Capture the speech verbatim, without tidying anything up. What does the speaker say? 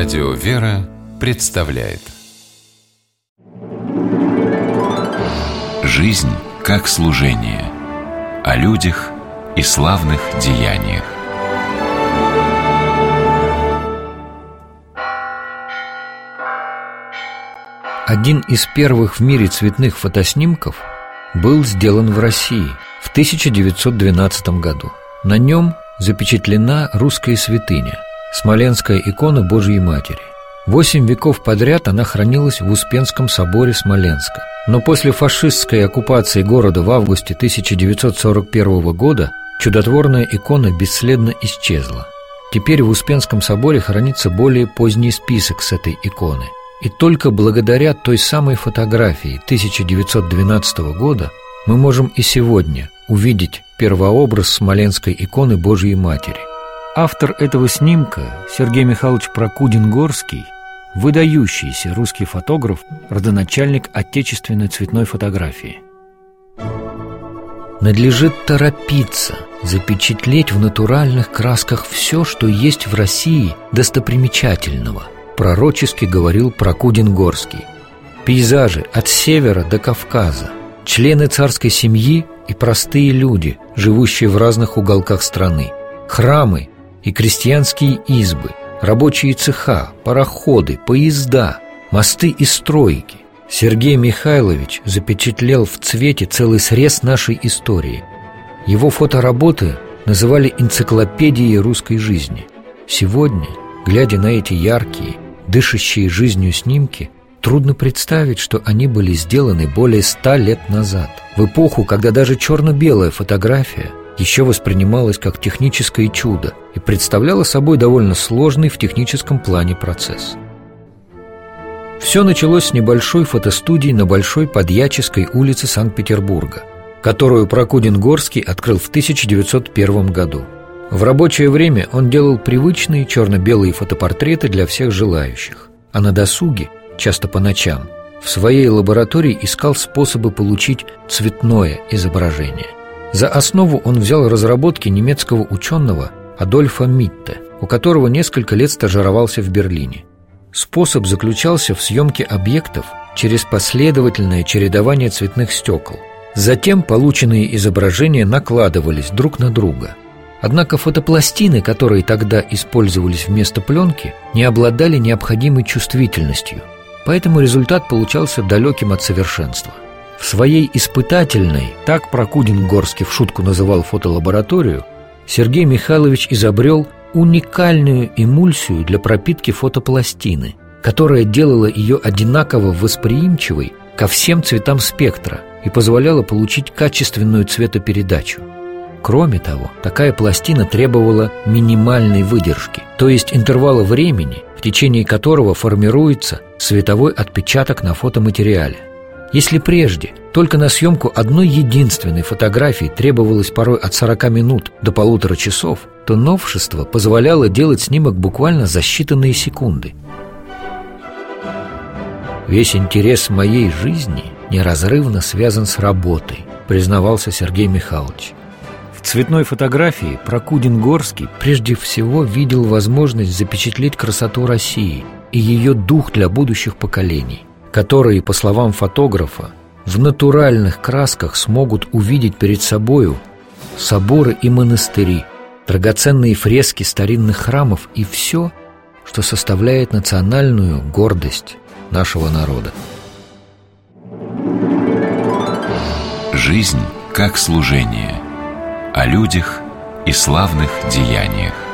Радио «Вера» представляет «Жизнь как служение». О людях и славных деяниях. Один из первых в мире цветных фотоснимков был сделан в России в тысяча девятьсот двенадцатом году. На нем запечатлена русская святыня – Смоленская икона Божией Матери. Восемь веков подряд она хранилась в Успенском соборе Смоленска. Но после фашистской оккупации города в августе тысяча девятьсот сорок первого года чудотворная икона бесследно исчезла. Теперь в Успенском соборе хранится более поздний список с этой иконы. И только благодаря той самой фотографии тысяча девятьсот двенадцатого года мы можем и сегодня увидеть первообраз Смоленской иконы Божией Матери. Автор этого снимка Сергей Михайлович Прокудин-Горский, выдающийся русский фотограф, родоначальник отечественной цветной фотографии. Надлежит торопиться, запечатлеть в натуральных красках все, что есть в России достопримечательного, пророчески говорил Прокудин-Горский. Пейзажи от севера до Кавказа, члены царской семьи и простые люди, живущие в разных уголках страны, храмы и крестьянские избы, рабочие цеха, пароходы, поезда, мосты и стройки. Сергей Михайлович запечатлел в цвете целый срез нашей истории. Его фотоработы называли энциклопедией русской жизни. Сегодня, глядя на эти яркие, дышащие жизнью снимки, трудно представить, что они были сделаны более ста лет назад, в эпоху, когда даже черно-белая фотография еще воспринималась как техническое чудо и представляла собой довольно сложный в техническом плане процесс. Все началось с небольшой фотостудии на Большой Подьяческой улице Санкт-Петербурга, которую Прокудин-Горский открыл в тысяча девятьсот первом году. В рабочее время он делал привычные черно-белые фотопортреты для всех желающих, а на досуге, часто по ночам, в своей лаборатории искал способы получить цветное изображение. За основу он взял разработки немецкого ученого Адольфа Митте, у которого несколько лет стажировался в Берлине. Способ заключался в съемке объектов через последовательное чередование цветных стекол. Затем полученные изображения накладывались друг на друга. Однако фотопластины, которые тогда использовались вместо пленки, не обладали необходимой чувствительностью, поэтому результат получался далеким от совершенства. В своей испытательной, так Прокудин-Горский в шутку называл фотолабораторию, Сергей Михайлович изобрел уникальную эмульсию для пропитки фотопластины, которая делала ее одинаково восприимчивой ко всем цветам спектра и позволяла получить качественную цветопередачу. Кроме того, такая пластина требовала минимальной выдержки, то есть интервала времени, в течение которого формируется световой отпечаток на фотоматериале. Если прежде только на съемку одной единственной фотографии требовалось порой от сорока минут до полутора часов, то новшество позволяло делать снимок буквально за считанные секунды. «Весь интерес моей жизни неразрывно связан с работой», признавался Сергей Михайлович. В цветной фотографии Прокудин-Горский прежде всего видел возможность запечатлеть красоту России и ее дух для будущих поколений, которые, по словам фотографа, в натуральных красках смогут увидеть перед собою соборы и монастыри, драгоценные фрески старинных храмов и все, что составляет национальную гордость нашего народа. Жизнь как служение. О людях и славных деяниях.